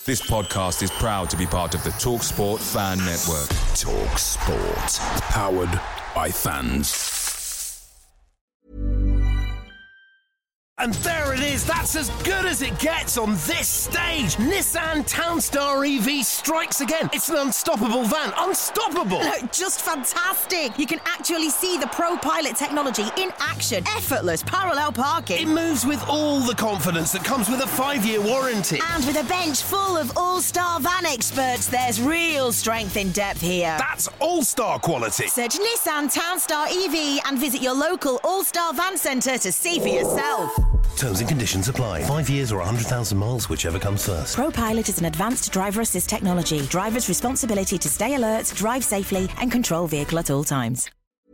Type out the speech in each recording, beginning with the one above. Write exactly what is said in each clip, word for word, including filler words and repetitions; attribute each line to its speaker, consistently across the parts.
Speaker 1: This podcast is proud to be part of the TalkSport Fan Network.
Speaker 2: TalkSport. Powered by fans.
Speaker 3: And there it is, that's as good as it gets on this stage. Nissan Townstar E V strikes again. It's an unstoppable van, unstoppable.
Speaker 4: Look, just fantastic. You can actually see the Pro Pilot technology in action. Effortless parallel parking.
Speaker 3: It moves with all the confidence that comes with a five-year warranty.
Speaker 4: And with a bench full of all-star van experts, there's real strength in depth here.
Speaker 3: That's all-star quality.
Speaker 4: Search Nissan Townstar E V and visit your local all-star van centre to see for yourself.
Speaker 3: Terms and conditions apply. Five years or one hundred thousand miles, whichever comes first.
Speaker 4: ProPilot is an advanced driver assist technology. Driver's responsibility to stay alert, drive safely, and control vehicle at all times.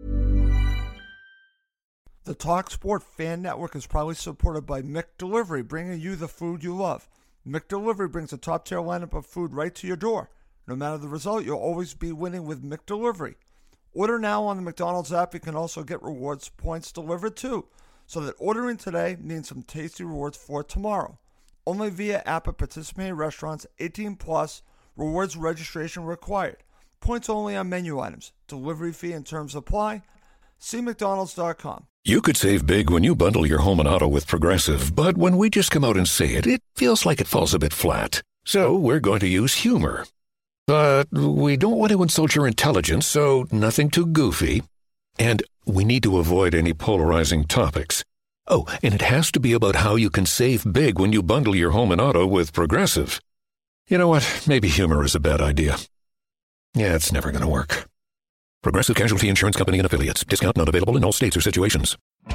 Speaker 5: The TalkSport Fan Network is proudly supported by McDelivery, bringing you the food you love. McDelivery brings a top-tier lineup of food right to your door. No matter the result, you'll always be winning with McDelivery. Order now on the McDonald's app. You can also get rewards points delivered too, so that ordering today means some tasty rewards for tomorrow. Only via app at participating restaurants, eighteen plus, rewards registration required. Points only on menu items. Delivery fee and terms apply. See mcdonalds dot com.
Speaker 2: You could save big when you bundle your home and auto with Progressive, but when we just come out and say it, it feels like it falls a bit flat. So we're going to use humor. But we don't want to insult your intelligence, so nothing too goofy. And we need to avoid any polarizing topics. Oh, and it has to be about how you can save big when you bundle your home and auto with Progressive. You know what? Maybe humor is a bad idea. Yeah, it's never going to work. Progressive Casualty Insurance Company and Affiliates. Discount not available in all states or situations.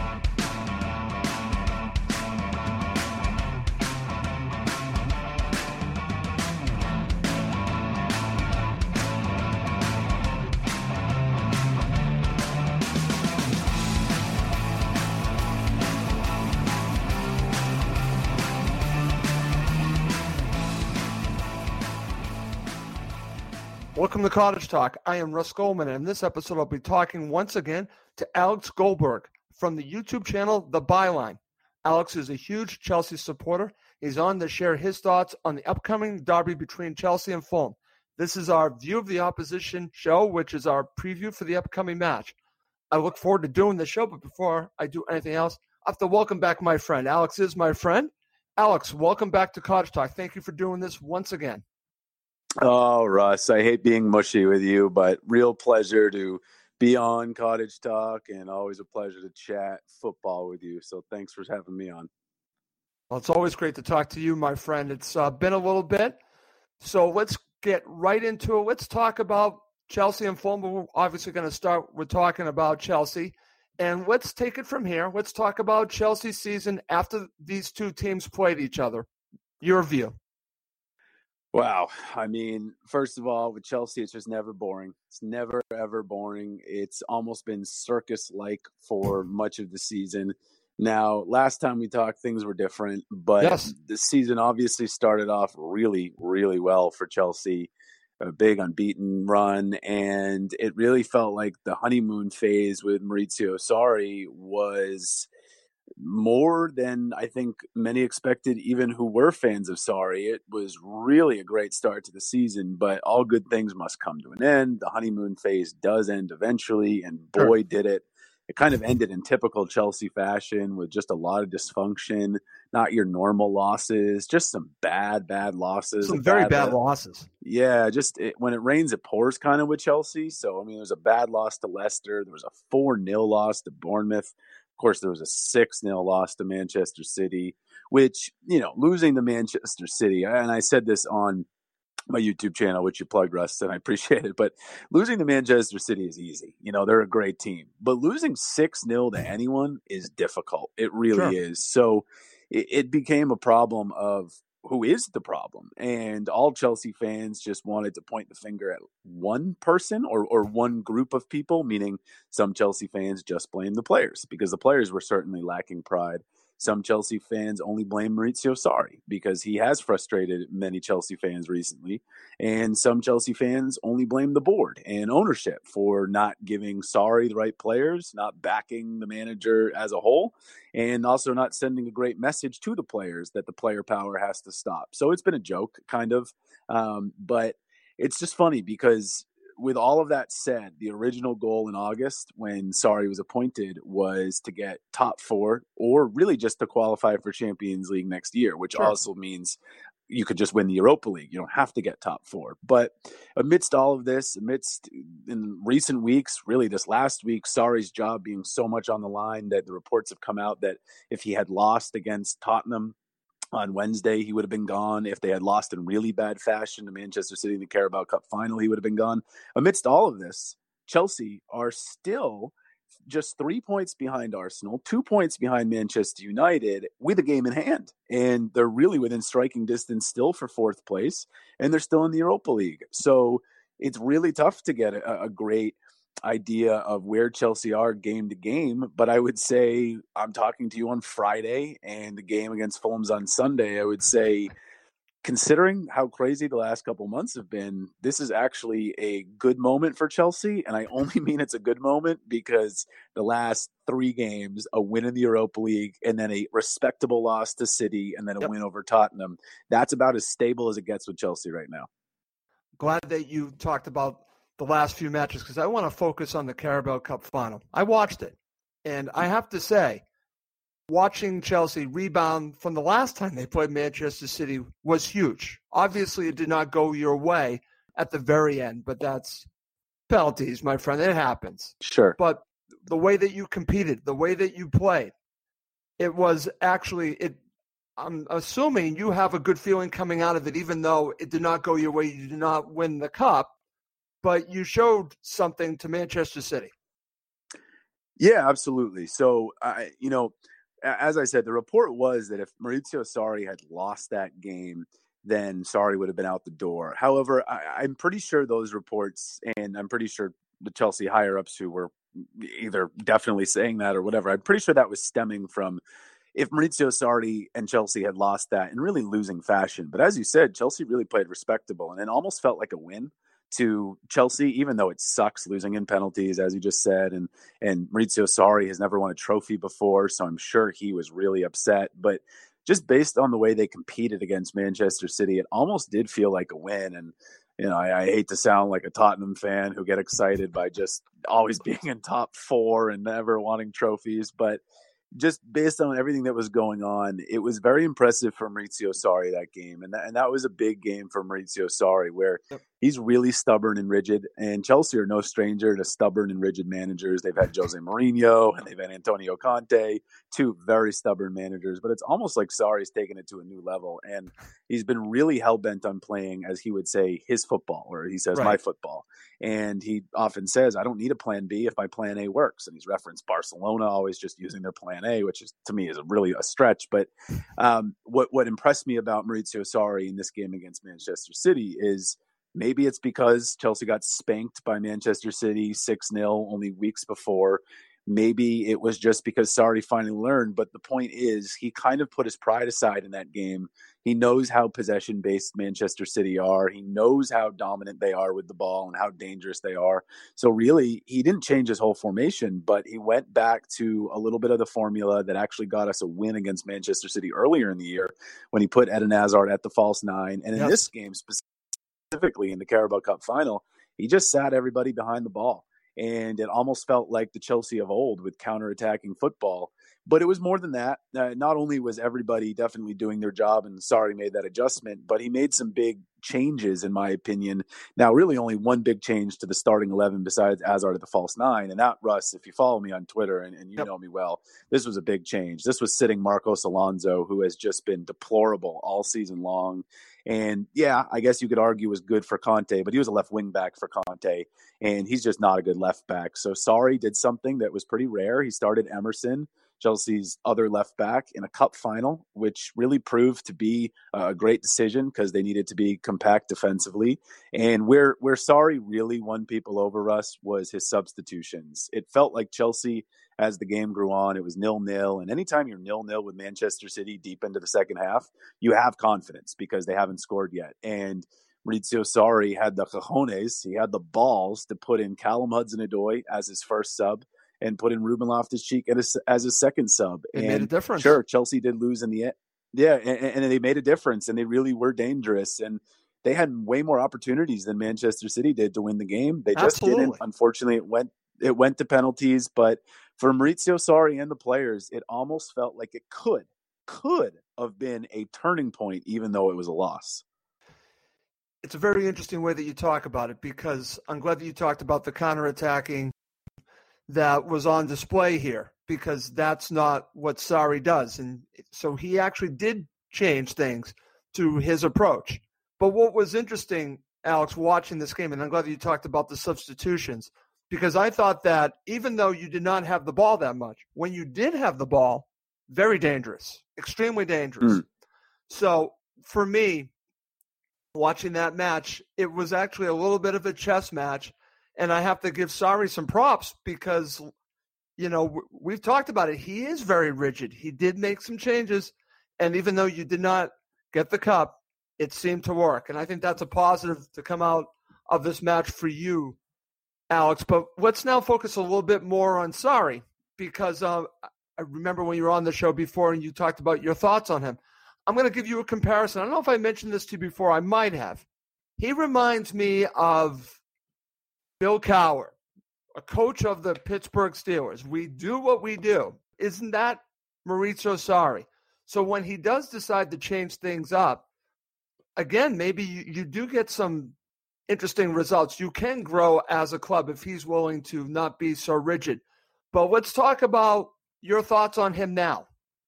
Speaker 5: Welcome to Cottage Talk. I am Russ Goldman, and in this episode I'll be talking once again to Alex Goldberg from the YouTube channel The Byline. Alex is a huge Chelsea supporter. He's on to share his thoughts on the upcoming derby between Chelsea and Fulham. This is our View of the Opposition show, which is our preview for the upcoming match. I look forward to doing the show, but before I do anything else, I have to welcome back my friend. Alex is my friend. Alex, welcome back to Cottage Talk. Thank you for doing this once again.
Speaker 6: Oh, Russ, I hate being mushy with you, but real pleasure to be on Cottage Talk and always a pleasure to chat football with you. So thanks for having me on.
Speaker 5: Well, it's always great to talk to you, my friend. It's uh, been a little bit. So let's get right into it. Let's talk about Chelsea and Fulham. We're obviously going to start with talking about Chelsea. And let's take it from here. Let's talk about Chelsea's season after these two teams played each other. Your view.
Speaker 6: Wow. I mean, first of all, with Chelsea, it's just never boring. It's never, ever boring. It's almost been circus-like for much of the season. Now, last time we talked, things were different, but yes, the season obviously started off really, really well for Chelsea, a big unbeaten run, and it really felt like the honeymoon phase with Maurizio Sarri was more than I think many expected, even who were fans of Sarri. It was really a great start to the season, but all good things must come to an end. The honeymoon phase does end eventually, and boy, sure. did it. It kind of ended in typical Chelsea fashion with just a lot of dysfunction, not your normal losses, just some bad, bad losses.
Speaker 5: Some very bad, bad losses.
Speaker 6: Yeah, just it, when it rains, it pours kind of with Chelsea. So, I mean, there was a bad loss to Leicester. There was a four nil loss to Bournemouth. Of course, there was a six nil loss to Manchester City, which, you know, losing to Manchester City, and I said this on my YouTube channel, which you plugged, Russ, and I appreciate it, but losing to Manchester City is easy. You know, they're a great team. But losing six nil to anyone is difficult. It really sure. is. So it, it became a problem of who is the problem. And all Chelsea fans just wanted to point the finger at one person or, or one group of people, meaning some Chelsea fans just blamed the players because the players were certainly lacking pride. some Chelsea fans only blame Maurizio Sarri because he has frustrated many Chelsea fans recently. And some Chelsea fans only blame the board and ownership for not giving Sarri the right players, not backing the manager as a whole, and also not sending a great message to the players that the player power has to stop. So it's been a joke, kind of. Um, but it's just funny because with all of that said, the original goal in August when Sarri was appointed was to get top four or really just to qualify for Champions League next year, which sure. also means you could just win the Europa League. You don't have to get top four. But amidst all of this, amidst in recent weeks, really this last week, Sarri's job being so much on the line that the reports have come out that if he had lost against Tottenham on Wednesday, he would have been gone. If they had lost in really bad fashion to Manchester City in the Carabao Cup final, he would have been gone. Amidst all of this, Chelsea are still just three points behind Arsenal, two points behind Manchester United with a game in hand. And they're really within striking distance still for fourth place, and they're still in the Europa League. So it's really tough to get a, a great idea of where Chelsea are game to game. But I would say I'm talking to you on Friday and the game against Fulham's on Sunday. I would say, considering how crazy the last couple months have been, this is actually a good moment for Chelsea. And I only mean it's a good moment because the last three games, a win in the Europa League and then a respectable loss to City and then a yep. win over Tottenham. That's about as stable as it gets with Chelsea right now.
Speaker 5: Glad that you talked about the last few matches because I want to focus on the Carabao Cup final. I watched it, and I have to say, watching Chelsea rebound from the last time they played Manchester City was huge. Obviously, it did not go your way at the very end, but that's penalties, my friend. It happens.
Speaker 6: Sure.
Speaker 5: But the way that you competed, the way that you played, it was actually it. I'm assuming you have a good feeling coming out of it, even though it did not go your way. You did not win the cup. But you showed something to Manchester City.
Speaker 6: Yeah, absolutely. So, I, you know, as I said, the report was that if Maurizio Sarri had lost that game, then Sarri would have been out the door. However, I, I'm pretty sure those reports, and I'm pretty sure the Chelsea higher-ups who were either definitely saying that or whatever, I'm pretty sure that was stemming from if Maurizio Sarri and Chelsea had lost that in really losing fashion. But as you said, Chelsea really played respectable, and it almost felt like a win to Chelsea, even though it sucks losing in penalties, as you just said. And, and Maurizio Sarri has never won a trophy before, so I'm sure he was really upset. But just based on the way they competed against Manchester City, it almost did feel like a win. And, you know, I, I hate to sound like a Tottenham fan who get excited by just always being in top four and never wanting trophies, but just based on everything that was going on, it was very impressive for Maurizio Sarri that game. And that, and that was a big game for Maurizio Sarri where he's really stubborn and rigid. And Chelsea are no stranger to stubborn and rigid managers. They've had Jose Mourinho and they've had Antonio Conte, two very stubborn managers. But it's almost like Sarri's taken it to a new level. And he's been really hell-bent on playing, as he would say, his football, or he says, right. my football. And he often says, I don't need a plan B if my plan A works. And he's referenced Barcelona always just using their plan A, which is to me is a really a stretch. But um, what what impressed me about Maurizio Sarri in this game against Manchester City is maybe it's because Chelsea got spanked by Manchester City six nil only weeks before. Maybe it was just because Sarri finally learned. But the point is, he kind of put his pride aside in that game. He knows how possession-based Manchester City are. He knows how dominant they are with the ball and how dangerous they are. So really, he didn't change his whole formation, but he went back to a little bit of the formula that actually got us a win against Manchester City earlier in the year when he put Eden Hazard at the false nine. And in yep. this game, specifically in the Carabao Cup final, he just sat everybody behind the ball. And it almost felt like the Chelsea of old with counterattacking football. But it was more than that. Uh, not only was everybody definitely doing their job, and Sarri made that adjustment, but he made some big changes, in my opinion. Now, really only one big change to the starting eleven besides Hazard at the false nine. And that, Russ, if you follow me on Twitter, and, and you yep. know me well, this was a big change. This was sitting Marcos Alonso, who has just been deplorable all season long. And yeah, I guess you could argue was good for Conte, but he was a left wing back for Conte, and he's just not a good left back. So Sarri did something that was pretty rare. He started Emerson, Chelsea's other left back, in a cup final, which really proved to be a great decision because they needed to be compact defensively. And where where Sarri really won people over, us was his substitutions. It felt like Chelsea, as the game grew on, it was nil-nil. And anytime you're nil-nil with Manchester City deep into the second half, you have confidence because they haven't scored yet. And Maurizio Sarri had the cojones, he had the balls to put in Callum Hudson-Odoi as his first sub and put in Ruben Loftus-Cheek as, as his second sub.
Speaker 5: It
Speaker 6: and
Speaker 5: made a difference.
Speaker 6: Sure, Chelsea did lose in the end. Yeah, and, and they made a difference, and they really were dangerous. And they had way more opportunities than Manchester City did to win the game. They just
Speaker 5: Absolutely.
Speaker 6: didn't. Unfortunately, it went it went to penalties. But for Maurizio Sarri and the players, it almost felt like it could, could have been a turning point, even though it was a loss.
Speaker 5: It's a very interesting way that you talk about it, because I'm glad that you talked about the counterattacking that was on display here, because that's not what Sarri does. And so he actually did change things to his approach. But what was interesting, Alex, watching this game, and I'm glad that you talked about the substitutions, because I thought that even though you did not have the ball that much, when you did have the ball, very dangerous, extremely dangerous. Mm. So for me, watching that match, it was actually a little bit of a chess match. And I have to give Sarri some props because, you know, we've talked about it. He is very rigid. He did make some changes. And even though you did not get the cup, it seemed to work. And I think that's a positive to come out of this match for you, Alex. But let's now focus a little bit more on Sarri, because uh, I remember when you were on the show before and you talked about your thoughts on him. I'm going to give you a comparison. I don't know if I mentioned this to you before. I might have. He reminds me of Bill Cowher, a coach of the Pittsburgh Steelers. We do what we do. Isn't that Maurizio Sarri? So when he does decide to change things up, again, maybe you, you do get some interesting results. You can grow as a club if he's willing to not be so rigid. But let's talk about your thoughts on him now.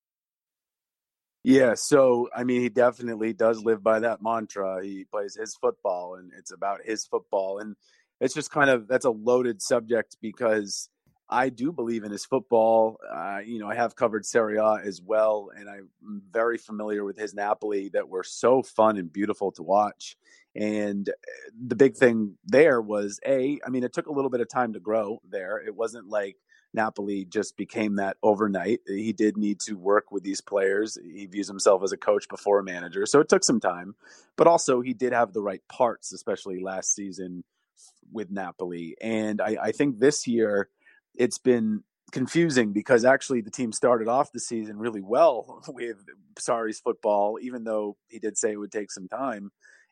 Speaker 6: Yeah, so, I mean, he definitely does live by that mantra. He plays his football, and it's about his football. And it's just kind of, that's a loaded subject because I do believe in his football. Uh, you know, I have covered Serie A as well, and I'm very familiar with his Napoli that were so fun and beautiful to watch. And the big thing there was, A, I mean, it took a little bit of time to grow there. It wasn't like Napoli just became that overnight. He did need to work with these players. He views himself as a coach before a manager. So it took some time, but also he did have the right parts, especially last season with Napoli. And I, I think this year it's been confusing because actually the team started off the season really well with Sarri's football, even though he did say it would take some time.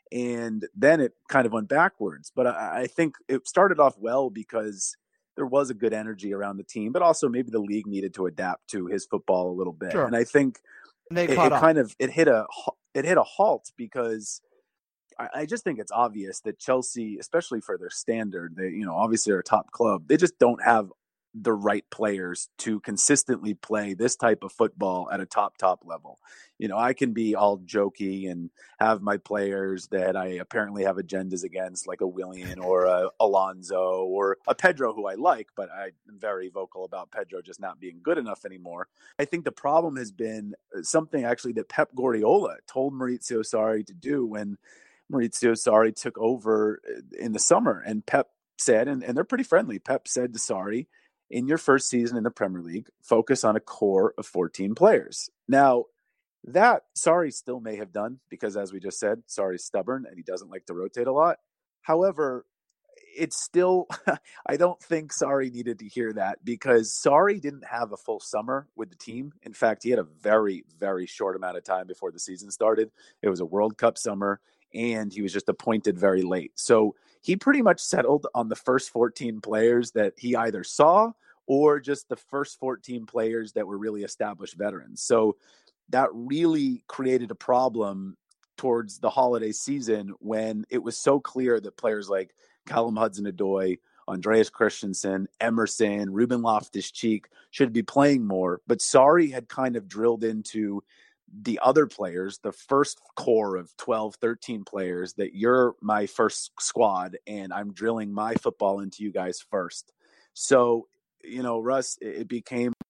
Speaker 6: And then it kind of went backwards. But I, I think it started off well because there was a good energy around the team, but also maybe the league needed to adapt to his football a little bit. Sure. And I think
Speaker 5: and they
Speaker 6: it, it kind of, it hit a, it hit a halt because I, I just think it's obvious that Chelsea, especially for their standard, they, you know, obviously are a top club. They just don't have the right players to consistently play this type of football at a top, top level. You know, I can be all jokey and have my players that I apparently have agendas against, like a Willian or a Alonso or a Pedro, who I like, but I'm very vocal about Pedro just not being good enough anymore. I think the problem has been something actually that Pep Guardiola told Maurizio Sarri to do when Maurizio Sarri took over in the summer. And Pep said, and, and they're pretty friendly, Pep said to Sarri, in your first season in the Premier League, focus on a core of fourteen players. Now, that Sarri still may have done because, as we just said, Sarri's stubborn and he doesn't like to rotate a lot. However, it's still, I don't think Sarri needed to hear that because Sarri didn't have a full summer with the team. In fact, he had a very, very short amount of time before the season started. It was a World Cup summer, and he was just appointed very late. So he pretty much settled on the first fourteen players that he either saw or just the first fourteen players that were really established veterans. So that really created a problem towards the holiday season when it was so clear that players like Callum Hudson-Odoi, Andreas Christensen, Emerson, Ruben Loftus-Cheek should be playing more. But Sarri had kind of drilled into the other players, the first core of twelve, thirteen players, that you're my first squad and I'm drilling my football into you guys first. So, you know, Russ, it became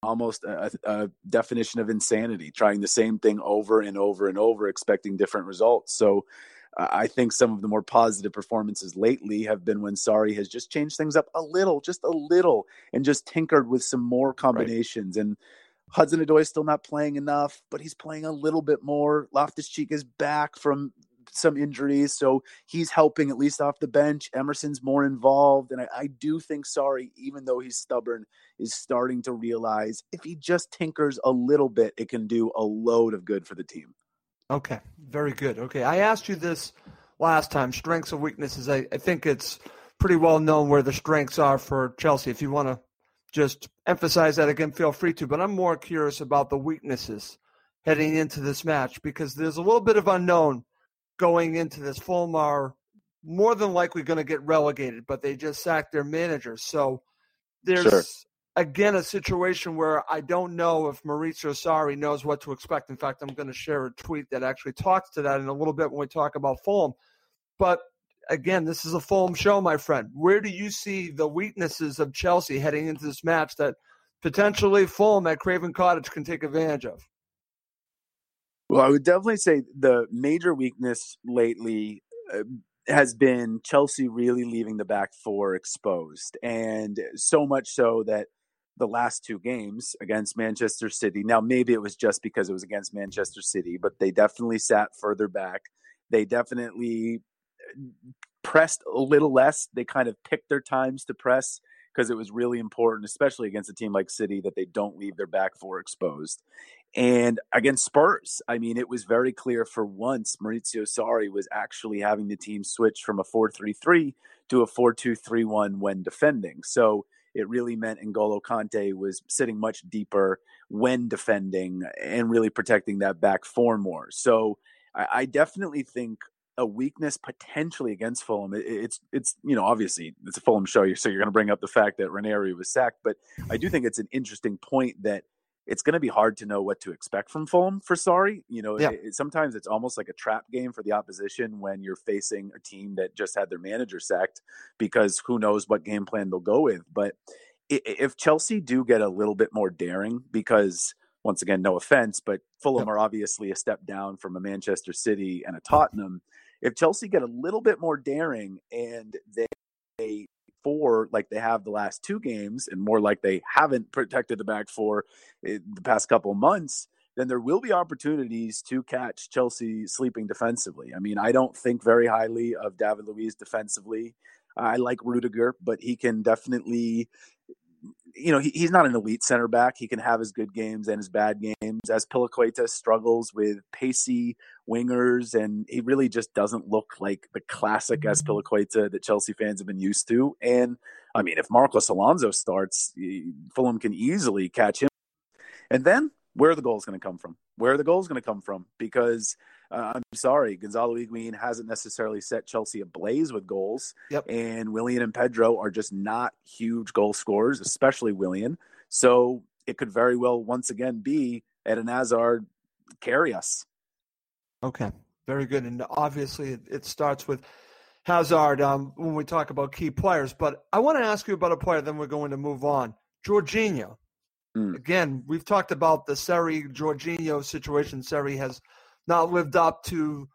Speaker 6: almost a, a definition of insanity, trying the same thing over and over and over, expecting different results. So uh, I think some of the more positive performances lately have been when Sarri has just changed things up a little, just a little, and just tinkered with some more combinations. Right. And Hudson-Odoi is still not playing enough, but he's playing a little bit more. Loftus-Cheek is back from some injuries, so he's helping at least off the bench. Emerson's more involved, and I, I do think Sarri, even though he's stubborn, is starting to realize if he just tinkers a little bit, it can do a load of good for the team.
Speaker 5: Okay, very good. Okay, I asked you this last time, strengths and weaknesses. I, I think it's pretty well known where the strengths are for Chelsea. If you want to just emphasize that again, feel free to, but I'm more curious about the weaknesses heading into this match, because there's a little bit of unknown going into this. Fulham are more than likely going to get relegated, but they just sacked their manager. So there's, sure. again, a situation where I don't know if Maurizio Sarri knows what to expect. In fact, I'm going to share a tweet that actually talks to that in a little bit when we talk about Fulham. But again, this is a Fulham show, my friend. Where do you see the weaknesses of Chelsea heading into this match that potentially Fulham at Craven Cottage can take advantage of?
Speaker 6: Well, I would definitely say the major weakness lately uh, has been Chelsea really leaving the back four exposed. And so much so that the last two games against Manchester City, now maybe it was just because it was against Manchester City, but they definitely sat further back. They definitely pressed a little less. They kind of picked their times to press because it was really important, especially against a team like City, that they don't leave their back four exposed. And against Spurs, I mean, it was very clear for once Maurizio Sarri was actually having the team switch from a four three three to a four two three one when defending. So it really meant N'Golo Kante was sitting much deeper when defending and really protecting that back four more. So I, I definitely think a weakness potentially against Fulham. It, it's, it's, you know, obviously it's a Fulham show, so you're going to bring up the fact that Ranieri was sacked, but I do think it's an interesting point that it's going to be hard to know what to expect from Fulham for Sarri. You know, yeah. it, sometimes it's almost like a trap game for the opposition when you're facing a team that just had their manager sacked, because who knows what game plan they'll go with. But if Chelsea do get a little bit more daring, because once again, no offense, but Fulham yeah. are obviously a step down from a Manchester City and a Tottenham. If Chelsea get a little bit more daring and they, they four like they have the last two games, and more like they haven't protected the back four the past couple of months, then there will be opportunities to catch Chelsea sleeping defensively. I mean, I don't think very highly of David Luiz defensively. I like Rudiger, but he can definitely, you know, he, he's not an elite center back. He can have his good games and his bad games. Azpilicueta struggles with pacey wingers, and he really just doesn't look like the classic Azpilicueta that Chelsea fans have been used to. And I mean, if Marcos Alonso starts, Fulham can easily catch him. And then where are the goals going to come from? Where are the goals going to come from? Because uh, I'm sorry, Gonzalo Higuain hasn't necessarily set Chelsea ablaze with goals.
Speaker 5: Yep.
Speaker 6: And Willian and Pedro are just not huge goal scorers, especially Willian. So it could very well once again be Eden Hazard carry us.
Speaker 5: Okay, very good. And obviously it, it starts with Hazard um, when we talk about key players. But I want to ask you about a player, then we're going to move on. Jorginho. Mm. Again, we've talked about the Sarri-Jorginho situation. Sarri has not lived up to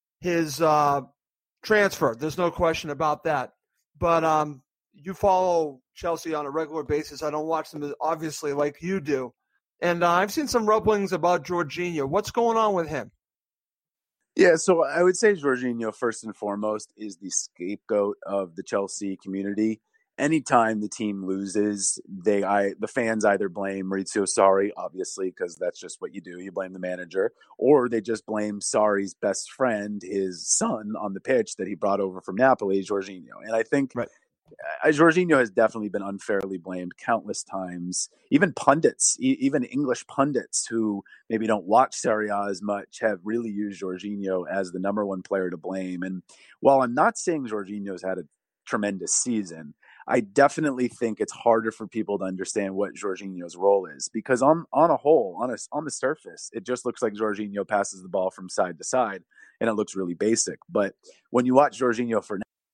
Speaker 5: his uh, transfer. There's no question about that. But um, you follow Chelsea on a regular basis. I don't watch them, obviously, like you do. And uh, I've seen some rumblings about Jorginho. What's going on with him?
Speaker 6: Yeah, so I would say Jorginho, first and foremost, is the scapegoat of the Chelsea community. Anytime the team loses, they I the fans either blame Maurizio Sarri, obviously, because that's just what you do. You blame the manager, or they just blame Sarri's best friend, his son on the pitch that he brought over from Napoli, Jorginho. And I think right. uh, Jorginho has definitely been unfairly blamed countless times. Even pundits, e- even English pundits who maybe don't watch Serie A as much have really used Jorginho as the number one player to blame. And while I'm not saying Jorginho's had a tremendous season, I definitely think it's harder for people to understand what Jorginho's role is, because on on a whole, on a, on the surface, it just looks like Jorginho passes the ball from side to side, and it looks really basic. But when you watch Jorginho for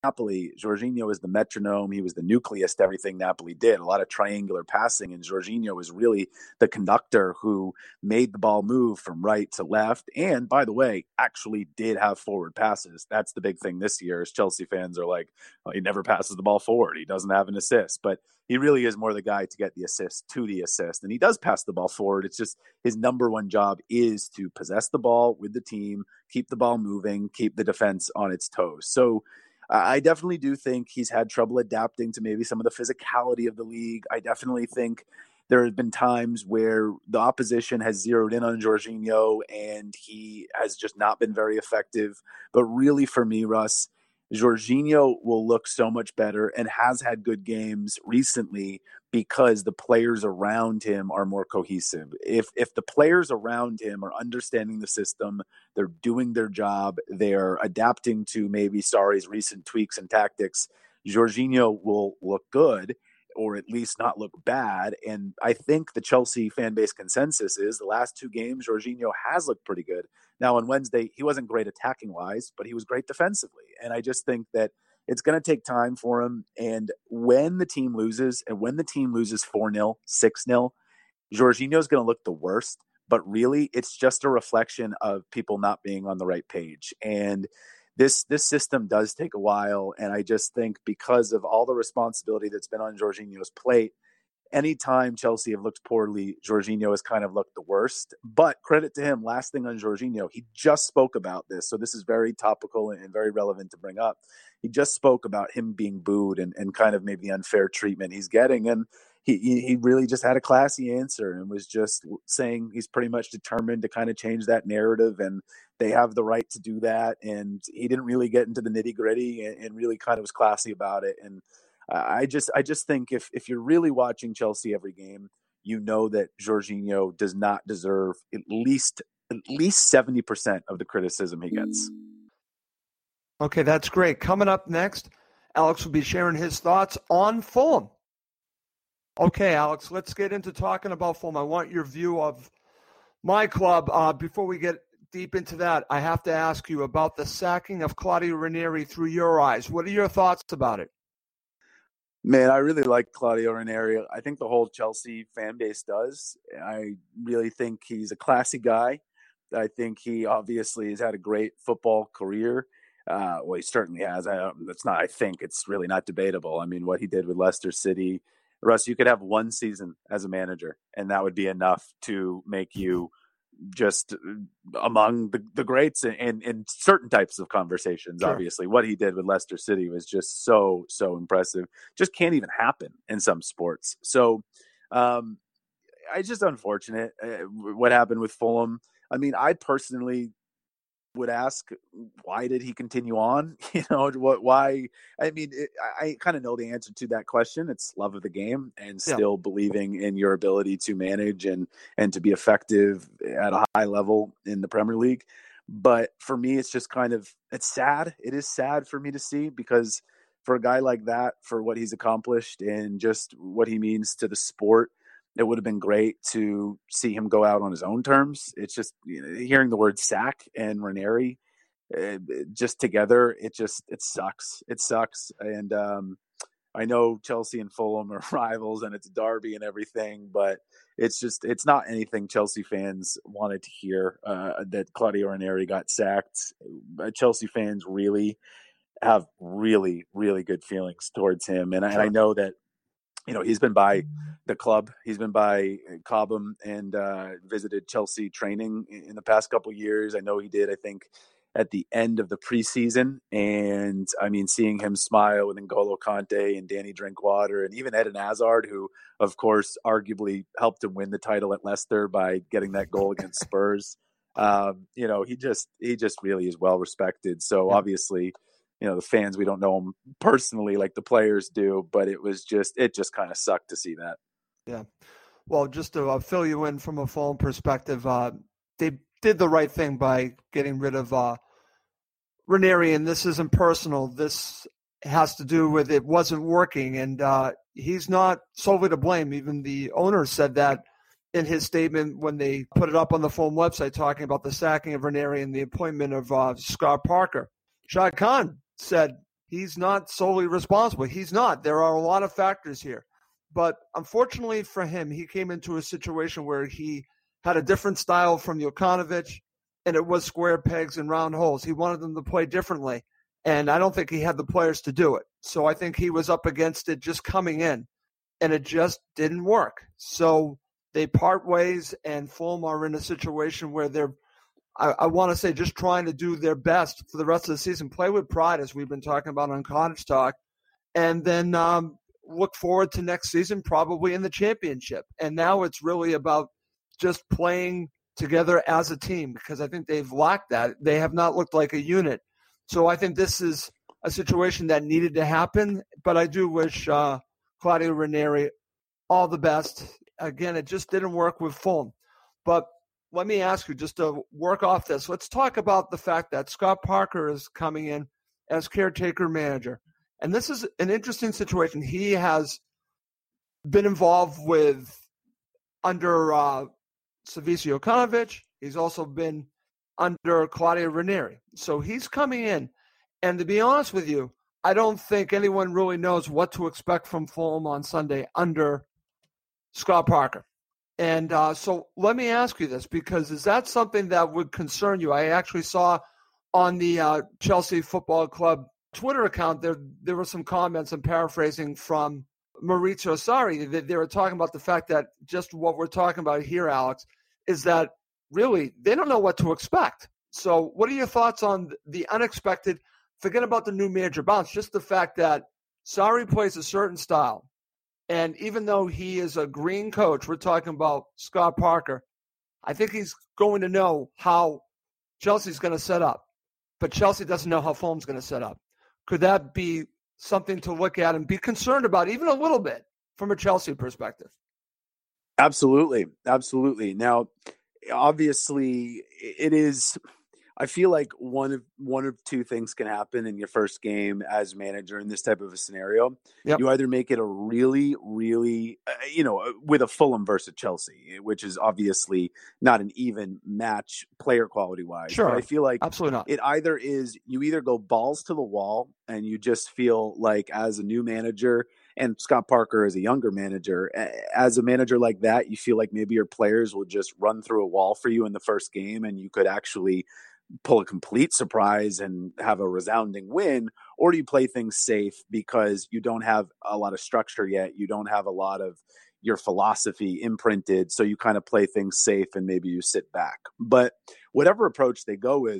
Speaker 6: Napoli, Jorginho was the metronome. He was the nucleus to everything Napoli did. A lot of triangular passing, and Jorginho was really the conductor who made the ball move from right to left. And by the way, actually did have forward passes. That's the big thing this year is Chelsea fans are like, well, he never passes the ball forward. He doesn't have an assist, but he really is more the guy to get the assist to the assist. And he does pass the ball forward. It's just his number one job is to possess the ball with the team, keep the ball moving, keep the defense on its toes. So uh, I definitely do think he's had trouble adapting to maybe some of the physicality of the league. I definitely think there have been times where the opposition has zeroed in on Jorginho and he has just not been very effective. But really for me, Russ, Jorginho will look so much better and has had good games recently because the players around him are more cohesive. If if the players around him are understanding the system, they're doing their job, they're adapting to maybe Sarri's recent tweaks and tactics, Jorginho will look good, or at least not look bad. And I think the Chelsea fan base consensus is the last two games, Jorginho has looked pretty good. Now on Wednesday, he wasn't great attacking wise, but he was great defensively. And I just think that it's going to take time for him. And when the team loses and when the team loses four nil, six nil, Jorginho is going to look the worst, but really it's just a reflection of people not being on the right page. And This this system does take a while, and I just think because of all the responsibility that's been on Jorginho's plate, anytime Chelsea have looked poorly, Jorginho has kind of looked the worst. But credit to him, last thing on Jorginho, he just spoke about this, so this is very topical and very relevant to bring up. He just spoke about him being booed and, and kind of maybe unfair treatment he's getting, and he he really just had a classy answer and was just saying he's pretty much determined to kind of change that narrative, and they have the right to do that. And he didn't really get into the nitty gritty and, and really kind of was classy about it. And I just I just think if if you're really watching Chelsea every game, you know that Jorginho does not deserve at least at least seventy percent of the criticism he gets.
Speaker 5: Okay, that's great. Coming up next, Alex will be sharing his thoughts on Fulham. Okay, Alex, let's get into talking about Fulham. I want your view of my club. Uh, before we get deep into that, I have to ask you about the sacking of Claudio Ranieri through your eyes. What are your thoughts about it?
Speaker 6: Man, I really like Claudio Ranieri. I think the whole Chelsea fan base does. I really think he's a classy guy. I think he obviously has had a great football career. Uh, well, he certainly has. I, that's not. I think it's really not debatable. I mean, what he did with Leicester City, Russ, you could have one season as a manager, and that would be enough to make you just among the, the greats in, in, in certain types of conversations. Sure. Obviously, what he did with Leicester City was just so, so impressive. Just can't even happen in some sports. So um, it's just unfortunate uh, what happened with Fulham. I mean, I personally would ask, why did he continue on? You know, what, why? I mean, it, I, I kind of know the answer to that question. It's love of the game and still yeah. believing in your ability to manage and, and to be effective at a high level in the Premier League. But for me, it's just kind of, it's sad. It is sad for me to see, because for a guy like that, for what he's accomplished and just what he means to the sport, it would have been great to see him go out on his own terms. It's just, you know, hearing the word sack and Ranieri uh, just together, it just, it sucks. It sucks. And um, I know Chelsea and Fulham are rivals and it's a derby and everything, but it's just, it's not anything Chelsea fans wanted to hear, uh, that Claudio Ranieri got sacked. Chelsea fans really have really, really good feelings towards him. And I, and I know that, you know, he's been by the club. He's been by Cobham and uh, visited Chelsea training in the past couple of years. I know he did, I think, at the end of the preseason. And, I mean, seeing him smile with N'Golo Kante and Danny Drinkwater and even Eden Hazard, who, of course, arguably helped him win the title at Leicester by getting that goal against Spurs. Um, you know, he just he just really is well respected. So, obviously, you know, the fans, we don't know him personally like the players do, but it was just, it just kind of sucked to see that.
Speaker 5: Yeah. Well, just to uh, fill you in from a Fulham perspective, uh, they did the right thing by getting rid of uh, Ranieri, and this isn't personal. This has to do with it wasn't working, and uh, he's not solely to blame. Even the owner said that in his statement when they put it up on the Fulham website, talking about the sacking of Ranieri and the appointment of uh, Scott Parker. Shad Khan said he's not solely responsible. He's not. There are a lot of factors here. But unfortunately for him, he came into a situation where he had a different style from Jokanovic, and it was square pegs and round holes. He wanted them to play differently, and I don't think he had the players to do it. So I think he was up against it just coming in, and it just didn't work. So they part ways, and Fulham are in a situation where they're, I, I want to say, just trying to do their best for the rest of the season, play with pride, as we've been talking about on Cottage Talk, and then um, look forward to next season, probably in the championship. And now it's really about just playing together as a team, because I think they've lacked that. They have not looked like a unit. So I think this is a situation that needed to happen, but I do wish uh, Claudio Ranieri all the best. Again, it just didn't work with Fulham. But let me ask you, just to work off this, let's talk about the fact that Scott Parker is coming in as caretaker manager. And this is an interesting situation. He has been involved with under uh, Savicio Jokanovic. He's also been under Claudio Ranieri. So he's coming in. And to be honest with you, I don't think anyone really knows what to expect from Fulham on Sunday under Scott Parker. And uh, so let me ask you this, because is that something that would concern you? I actually saw on the uh, Chelsea Football Club Twitter account, there there were some comments, I'm paraphrasing, from Maurizio Sarri. They, they were talking about the fact that just what we're talking about here, Alex, is that really they don't know what to expect. So what are your thoughts on the unexpected, forget about the new manager bounce, just the fact that Sarri plays a certain style. And even though he is a green coach, we're talking about Scott Parker, I think he's going to know how Chelsea's going to set up. But Chelsea doesn't know how Fulham's going to set up. Could that be something to look at and be concerned about, even a little bit, from a Chelsea perspective?
Speaker 6: Absolutely. Absolutely. Now, obviously, it is, I feel like one of one of two things can happen in your first game as manager in this type of a scenario. Yep. You either make it a really, really, uh, you know, with a Fulham versus Chelsea, which is obviously not an even match player quality wise.
Speaker 5: Sure.
Speaker 6: But I feel like
Speaker 5: absolutely not.
Speaker 6: It either is you either go balls to the wall and you just feel like as a new manager, and Scott Parker is a younger manager, as a manager like that, you feel like maybe your players will just run through a wall for you in the first game and you could actually pull a complete surprise and have a resounding win, or do you play things safe because you don't have a lot of structure yet? You don't have a lot of your philosophy imprinted. So you kind of play things safe and maybe you sit back. But whatever approach they go with,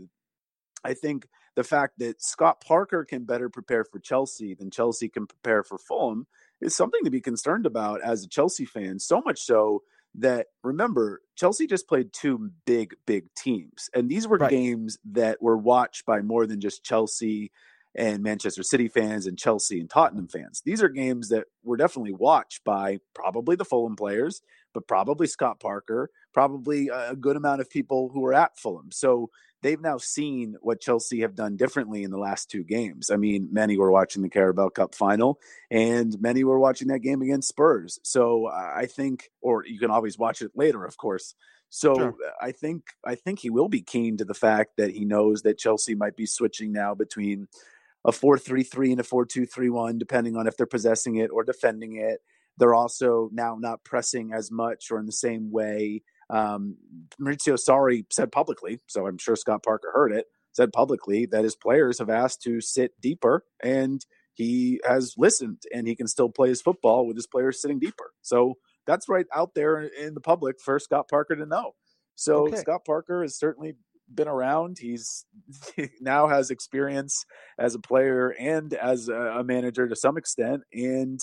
Speaker 6: I think the fact that Scott Parker can better prepare for Chelsea than Chelsea can prepare for Fulham is something to be concerned about as a Chelsea fan. So much so that, remember, Chelsea just played two big, big teams. And these were right. games that were watched by more than just Chelsea and Manchester City fans and Chelsea and Tottenham fans. These are games that were definitely watched by probably the Fulham players, but probably Scott Parker, probably a good amount of people who were at Fulham. So they've now seen what Chelsea have done differently in the last two games. I mean, many were watching the Carabao Cup final and many were watching that game against Spurs. So I think, or you can always watch it later, of course. So sure. I think, I think he will be keen to the fact that he knows that Chelsea might be switching now between a four three three and a four two three one, depending on if they're possessing it or defending it. They're also now not pressing as much or in the same way. Um, Maurizio Sarri said publicly, so I'm sure Scott Parker heard it, said publicly that his players have asked to sit deeper, and he has listened, and he can still play his football with his players sitting deeper. So that's right out there in the public for Scott Parker to know. So okay. Scott Parker has certainly been around. He's he now has experience as a player and as a manager to some extent, and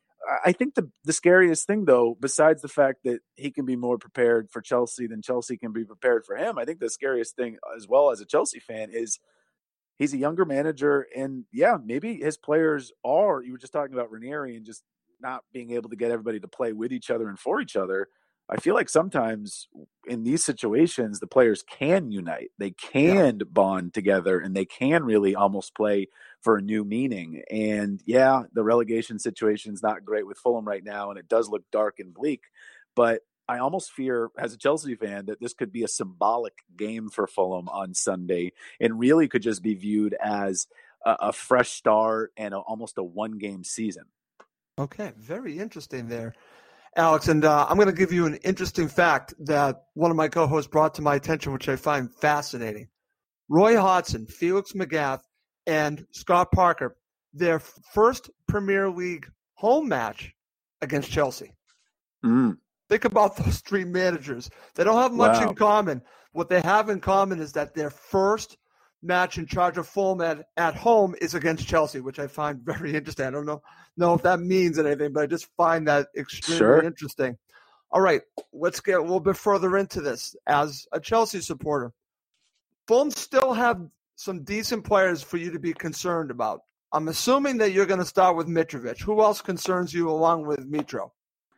Speaker 6: I think the, the scariest thing, though, besides the fact that he can be more prepared for Chelsea than Chelsea can be prepared for him, I think the scariest thing as well as a Chelsea fan is he's a younger manager. And, yeah, maybe his players are – you were just talking about Ranieri and just not being able to get everybody to play with each other and for each other. I feel like sometimes in these situations, the players can unite. They can yeah. bond together, and they can really almost play for a new meaning. And yeah, the relegation situation is not great with Fulham right now, and it does look dark and bleak. But I almost fear, as a Chelsea fan, that this could be a symbolic game for Fulham on Sunday and really could just be viewed as a, a fresh start and a, almost a one-game season.
Speaker 5: Okay, very interesting there, Alex. And uh, I'm going to give you an interesting fact that one of my co-hosts brought to my attention, which I find fascinating. Roy Hodgson, Felix Magath, and Scott Parker, their first Premier League home match against Chelsea.
Speaker 6: Mm.
Speaker 5: Think about those three managers. They don't have much
Speaker 6: Wow.
Speaker 5: in common. What they have in common is that their first match in charge of Fulham at, at home is against Chelsea, which I find very interesting. I don't know, know if that means anything, but I just find that extremely
Speaker 6: Sure.
Speaker 5: interesting. All right, let's get a little bit further into this. As a Chelsea supporter, Fulham still have some decent players for you to be concerned about. I'm assuming that you're going to start with Mitrovic. Who else concerns you along with Mitro?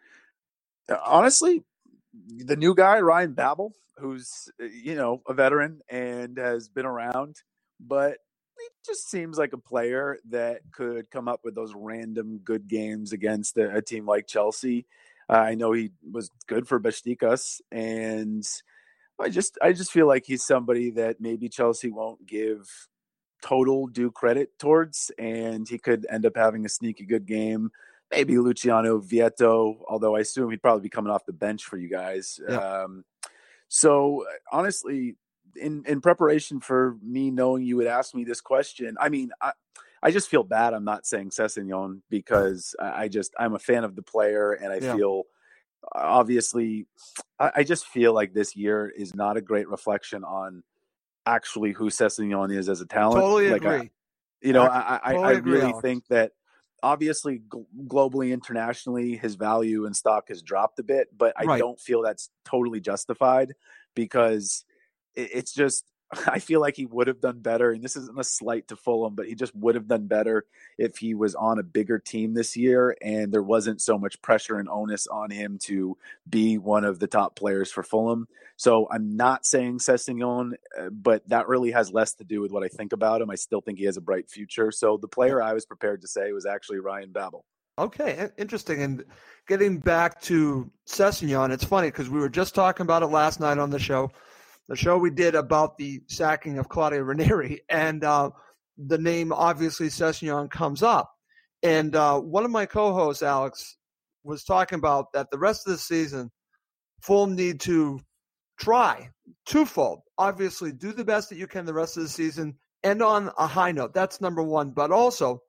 Speaker 6: Honestly, the new guy, Ryan Babel, who's, you know, a veteran and has been around, but he just seems like a player that could come up with those random good games against a, a team like Chelsea. Uh, I know he was good for Besiktas, and I just I just feel like he's somebody that maybe Chelsea won't give total due credit towards, and he could end up having a sneaky good game. Maybe Luciano Vieto, although I assume he'd probably be coming off the bench for you guys.
Speaker 5: Yeah.
Speaker 6: Um, so honestly, in, in preparation for me knowing you would ask me this question, I mean, I, I just feel bad I'm not saying Sessegnon because I, I just, I'm a fan of the player, and I
Speaker 5: Yeah.
Speaker 6: feel obviously, I, I just feel like this year is not a great reflection on actually who Sessegnon is as a talent.
Speaker 5: Totally
Speaker 6: like
Speaker 5: agree.
Speaker 6: I, you know,
Speaker 5: I
Speaker 6: I, I,
Speaker 5: totally
Speaker 6: I
Speaker 5: agree,
Speaker 6: really
Speaker 5: Alex.
Speaker 6: think that obviously gl- globally, internationally, his value and stock has dropped a bit, but I
Speaker 5: Right.
Speaker 6: don't feel that's totally justified because it, it's just, I feel like he would have done better. And this isn't a slight to Fulham, but he just would have done better if he was on a bigger team this year and there wasn't so much pressure and onus on him to be one of the top players for Fulham. So I'm not saying Sessegnon, uh, but that really has less to do with what I think about him. I still think he has a bright future. So the player I was prepared to say was actually Ryan Babel.
Speaker 5: Okay, in- interesting. And getting back to Sessegnon, it's funny because we were just talking about it last night on the show, the show we did about the sacking of Claudio Ranieri, and uh, the name, obviously, Sessegnon comes up. And uh, one of my co-hosts, Alex, was talking about that the rest of the season, Fulham need to try twofold. Obviously, do the best that you can the rest of the season, end on a high note. That's number one. But also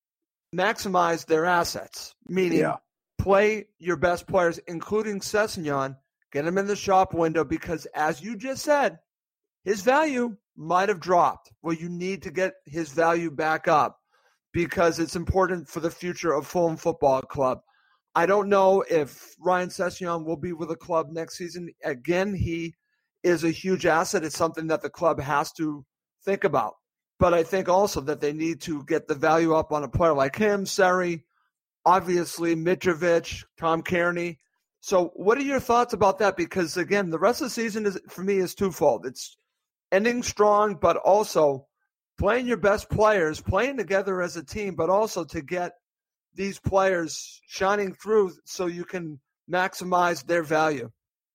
Speaker 5: maximize their assets, meaning
Speaker 6: Yeah.
Speaker 5: play your best players, including Sessegnon, get him in the shop window because, as you just said, his value might have dropped. Well, you need to get his value back up because it's important for the future of Fulham Football Club. I don't know if Ryan Sessegnon will be with the club next season. Again, he is a huge asset. It's something that the club has to think about. But I think also that they need to get the value up on a player like him, Seri, obviously Mitrovic, Tom Kearney. So what are your thoughts about that? Because, again, the rest of the season is for me is twofold. It's ending strong, but also playing your best players, playing together as a team, but also to get these players shining through so you can maximize their value.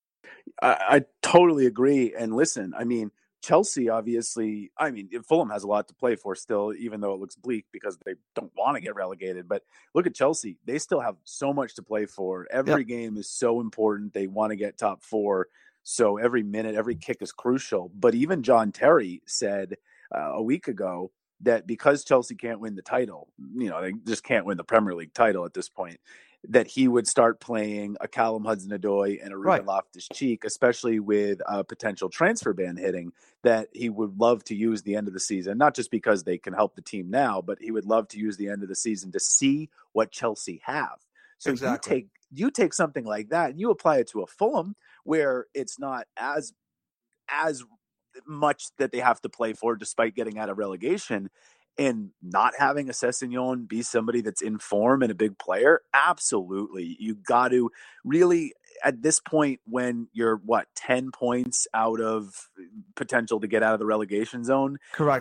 Speaker 6: I, I totally agree. And listen, I mean, Chelsea, obviously, I mean, Fulham has a lot to play for still, even though it looks bleak because they don't want to get relegated. But look at Chelsea. They still have so much to play for. Every
Speaker 5: Yep.
Speaker 6: game is so important. They want to get top four. So every minute, every kick is crucial. But even John Terry said uh, a week ago that because Chelsea can't win the title, you know, they just can't win the Premier League title at this point, that he would start playing a Callum Hudson-Odoi and a Ruben
Speaker 5: Right.
Speaker 6: Loftus-Cheek, especially with a potential transfer ban hitting, that he would love to use the end of the season, not just because they can help the team now, but he would love to use the end of the season to see what Chelsea have. So
Speaker 5: Exactly.
Speaker 6: you take you take something like that and you apply it to a Fulham where it's not as as much that they have to play for despite getting out of relegation, and not having a Sessegnon be somebody that's in form and a big player. Absolutely. You got to really, at this point, when you're what, ten points out of potential to get out of the relegation zone,
Speaker 5: Correct.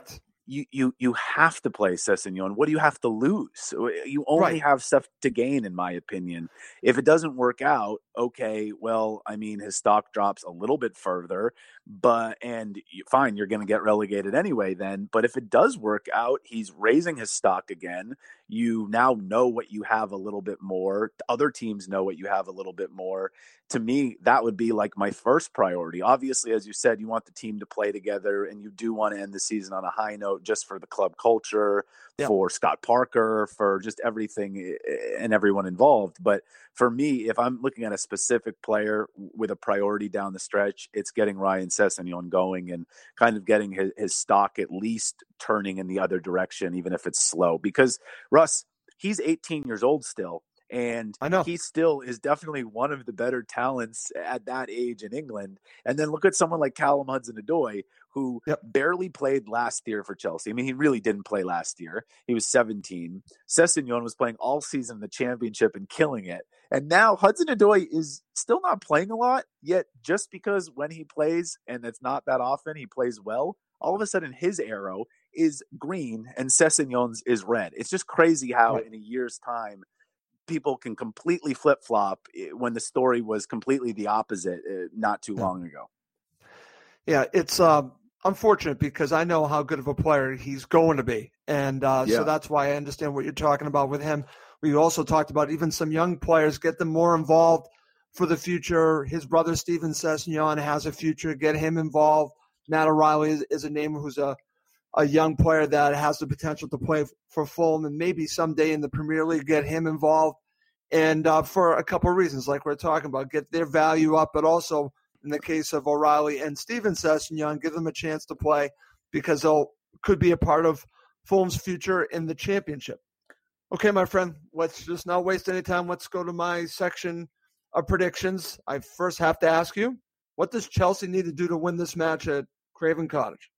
Speaker 6: you you you have to play Sessegnon. What do you have to lose? You only
Speaker 5: Right.
Speaker 6: have stuff to gain, in my opinion. If it doesn't work out, okay, well, I mean, his stock drops a little bit further, but and you, fine, you're going to get relegated anyway then. But if it does work out, he's raising his stock again. You now know what you have a little bit more. Other teams know what you have a little bit more. To me, that would be like my first priority. Obviously, as you said, you want the team to play together, and you do want to end the season on a high note just for the club culture,
Speaker 5: Yeah.
Speaker 6: for Scott Parker, for just everything and everyone involved. But for me, if I'm looking at a specific player with a priority down the stretch, it's getting Ryan Sessegnon going and kind of getting his, his stock at least turning in the other direction, even if it's slow. Because Russ, he's eighteen years old still. And
Speaker 5: I know.
Speaker 6: he still is definitely one of the better talents at that age in England. And then look at someone like Callum Hudson-Odoi, who
Speaker 5: Yep.
Speaker 6: barely played last year for Chelsea. I mean, he really didn't play last year. He was seventeen. Sessegnon was playing all season in the championship and killing it. And now Hudson-Odoi is still not playing a lot, yet just because when he plays, and it's not that often, he plays well, all of a sudden his arrow is green and Sessegnon's is red. It's just crazy how
Speaker 5: Right.
Speaker 6: in a year's time, people can completely flip-flop when the story was completely the opposite uh, not too
Speaker 5: Yeah.
Speaker 6: long ago.
Speaker 5: Yeah, it's um, unfortunate because I know how good of a player he's going to be. And uh,
Speaker 6: Yeah.
Speaker 5: so that's why I understand what you're talking about with him. We also talked about even some young players, get them more involved for the future. His brother, Steven Sessegnon, has a future. Get him involved. Matt O'Reilly is, is a name who's a, a young player that has the potential to play for Fulham and maybe someday in the Premier League, get him involved. And uh, for a couple of reasons, like we're talking about, get their value up, but also in the case of O'Reilly and Steven Sessegnon, give them a chance to play because they'll could be a part of Fulham's future in the championship. Okay, my friend, let's just not waste any time. Let's go to my section of predictions. I first have to ask you, what does Chelsea need to do to win this match at Craven Cottage?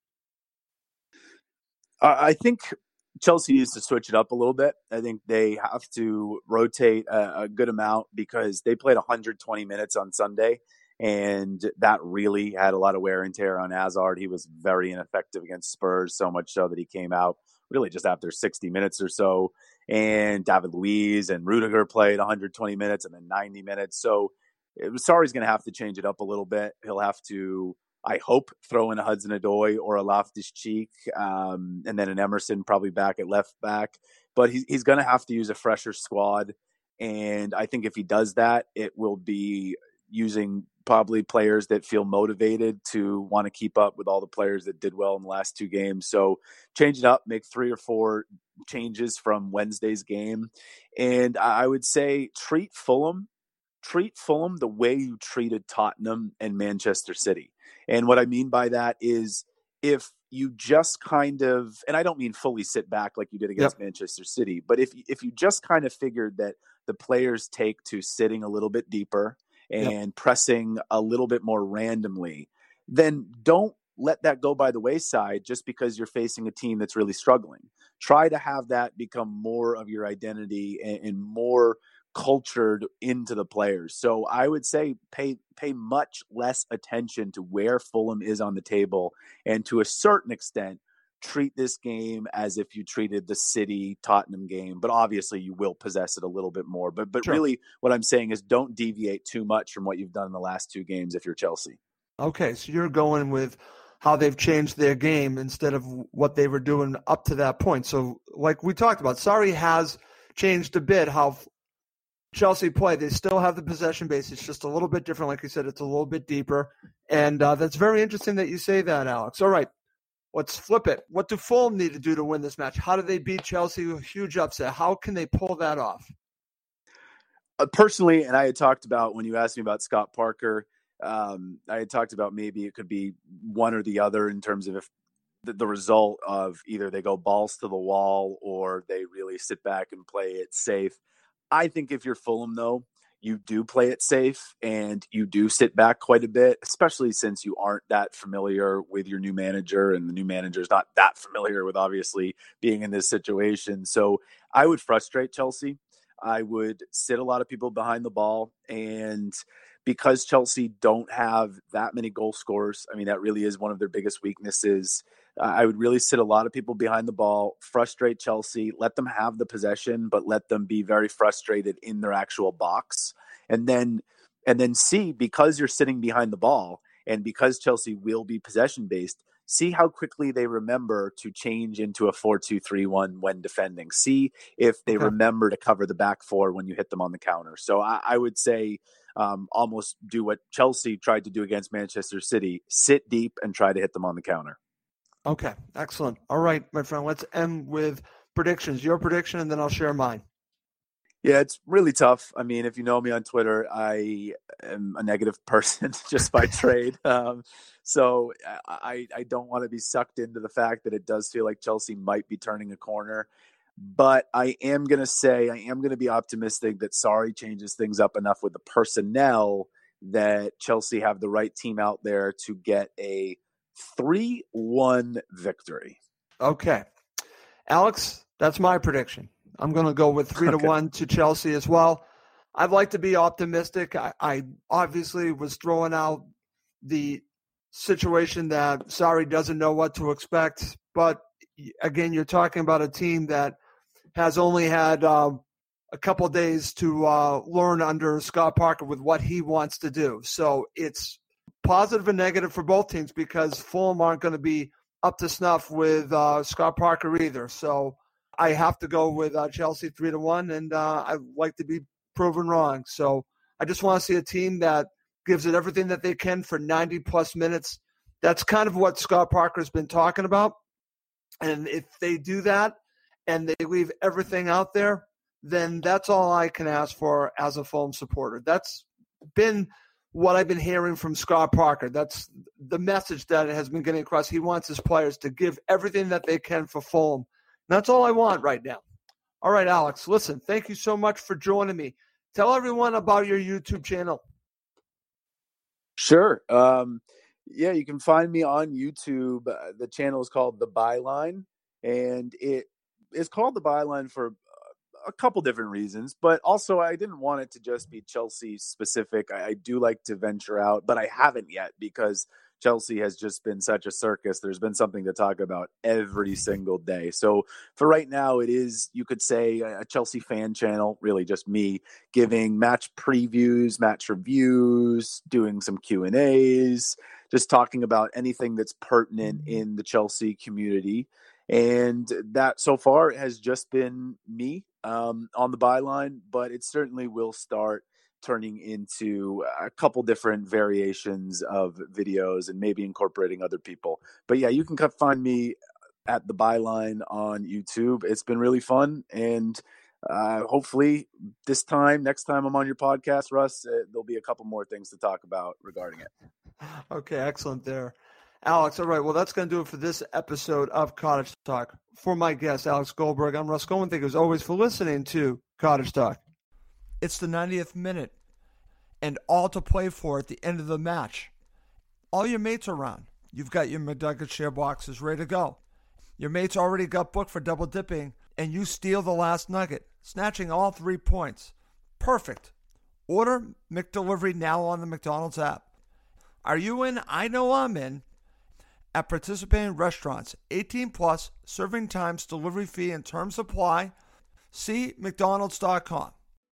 Speaker 6: Uh, I think Chelsea needs to switch it up a little bit. I think they have to rotate a, a good amount because they played one hundred twenty minutes on Sunday, and that really had a lot of wear and tear on Hazard. He was very ineffective against Spurs, so much so that he came out really just after sixty minutes or so. And David Luiz and Rudiger played one hundred twenty minutes and then ninety minutes. So Sarri's going to have to change it up a little bit. He'll have to, I hope, throw in a Hudson-Odoi or a Loftus-Cheek, um, and then an Emerson probably back at left back. But he's, he's going to have to use a fresher squad. And I think if he does that, it will be using probably players that feel motivated to want to keep up with all the players that did well in the last two games. So change it up, make three or four changes from Wednesday's game. And I would say treat Fulham, treat Fulham the way you treated Tottenham and Manchester City. And what I mean by that is if you just kind of, and I don't mean fully sit back like you did against yep. Manchester City, but if if you just kind of figured that the players take to sitting a little bit deeper and yep. pressing a little bit more randomly, then don't let that go by the wayside just because you're facing a team that's really struggling. Try to have that become more of your identity and, and more cultured into the players. So I would say pay pay much less attention to where Fulham is on the table, and to a certain extent treat this game as if you treated the City Tottenham game, but obviously you will possess it a little bit more. But but sure. really what I'm saying is don't deviate too much from what you've done in the last two games if you're Chelsea.
Speaker 5: Okay, so you're going with how they've changed their game instead of what they were doing up to that point. So like we talked about, Sarri has changed a bit how Chelsea play. They still have the possession base. It's just a little bit different. Like you said, it's a little bit deeper. And uh, that's very interesting that you say that, Alex. All right, let's flip it. What do Fulham need to do to win this match? How do they beat Chelsea? A huge upset. How can they pull that off?
Speaker 6: Uh, personally, and I had talked about when you asked me about Scott Parker, um, I had talked about maybe it could be one or the other in terms of if the, the result of either they go balls to the wall or they really sit back and play it safe. I think if you're Fulham, though, you do play it safe and you do sit back quite a bit, especially since you aren't that familiar with your new manager, and the new manager is not that familiar with obviously being in this situation. So I would frustrate Chelsea. I would sit a lot of people behind the ball, and because Chelsea don't have that many goal scorers, I mean, that really is one of their biggest weaknesses. I would really sit a lot of people behind the ball, frustrate Chelsea, let them have the possession, but let them be very frustrated in their actual box. And then, and then see, because you're sitting behind the ball and because Chelsea will be possession based, see how quickly they remember to change into a four two three one when defending. See if they okay. remember to cover the back four when you hit them on the counter. So I, I would say um, almost do what Chelsea tried to do against Manchester City, sit deep and try to hit them on the counter.
Speaker 5: Okay, excellent. All right, my friend, let's end with predictions. Your prediction, and then I'll share mine.
Speaker 6: Yeah, it's really tough. I mean, if you know me on Twitter, I am a negative person just by trade. Um, so I, I don't want to be sucked into the fact that it does feel like Chelsea might be turning a corner. But I am going to say, I am going to be optimistic that Sarri changes things up enough with the personnel that Chelsea have the right team out there to get a three one victory.
Speaker 5: Okay. Alex, that's my prediction. I'm going to go with three okay. to one to Chelsea as well. I'd like to be optimistic. I, I obviously was throwing out the situation that Sarri doesn't know what to expect. But again, you're talking about a team that has only had uh, a couple of days to uh, learn under Scott Parker with what he wants to do. So it's positive and negative for both teams because Fulham aren't going to be up to snuff with uh, Scott Parker either. So I have to go with uh, Chelsea three to one, and uh, I'd like to be proven wrong. So I just want to see a team that gives it everything that they can for ninety plus minutes. That's kind of what Scott Parker's been talking about. And if they do that and they leave everything out there, then that's all I can ask for as a Fulham supporter. That's been what I've been hearing from Scott Parker. That's the message that has been getting across. He wants his players to give everything that they can for Fulham. That's all I want right now. All right, Alex, listen, thank you so much for joining me. Tell everyone about your YouTube channel.
Speaker 6: Sure. Um, yeah, you can find me on YouTube. Uh, the channel is called The Byline, and it is called The Byline for a couple different reasons, but also I didn't want it to just be Chelsea specific. I, I do like to venture out, but I haven't yet because Chelsea has just been such a circus. There's been something to talk about every single day. So for right now, it is, you could say, a Chelsea fan channel, really just me giving match previews, match reviews, doing some Q and A's, just talking about anything that's pertinent in the Chelsea community. And that so far has just been me um, on The Byline, but it certainly will start turning into a couple different variations of videos and maybe incorporating other people. But yeah, you can find me at The Byline on YouTube. It's been really fun. And uh, hopefully this time, next time I'm on your podcast, Russ, uh, there'll be a couple more things to talk about regarding it.
Speaker 5: Okay, excellent there. Alex, all right, well, that's going to do it for this episode of Cottage Talk. For my guest, Alex Goldberg, I'm Russ Goldman. Thank you as always for listening to Cottage Talk. It's the ninetieth minute, and all to play for at the end of the match. All your mates are around. You've got your McNugget share boxes ready to go. Your mates already got booked for double dipping, and you steal the last nugget, snatching all three points. Perfect. Order McDelivery now on the McDonald's app. Are you in? I know I'm in. At participating restaurants, eighteen plus, serving times, delivery fee, and terms apply. See mcdonalds dot com.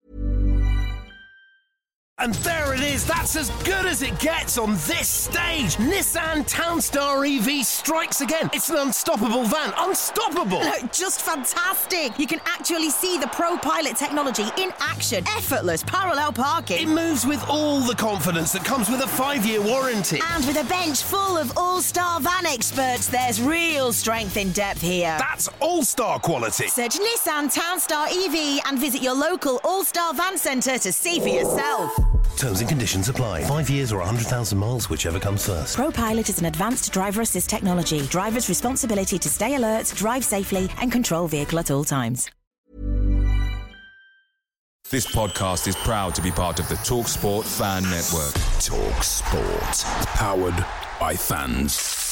Speaker 3: And there it is, that's as good as it gets on this stage. Nissan Townstar E V strikes again. It's an unstoppable van, unstoppable.
Speaker 4: Look, just fantastic. You can actually see the Pro Pilot technology in action. Effortless parallel parking.
Speaker 3: It moves with all the confidence that comes with a five-year warranty.
Speaker 4: And with a bench full of all-star van experts, there's real strength in depth here.
Speaker 3: That's all-star quality.
Speaker 4: Search Nissan Townstar E V and visit your local all-star van centre to see for yourself.
Speaker 7: Terms and conditions apply. Five years or one hundred thousand miles, whichever comes first.
Speaker 4: ProPilot is an advanced driver assist technology. Driver's responsibility to stay alert, drive safely, and control vehicle at all times.
Speaker 1: This podcast is proud to be part of the TalkSport Fan Network.
Speaker 2: TalkSport. Powered by fans.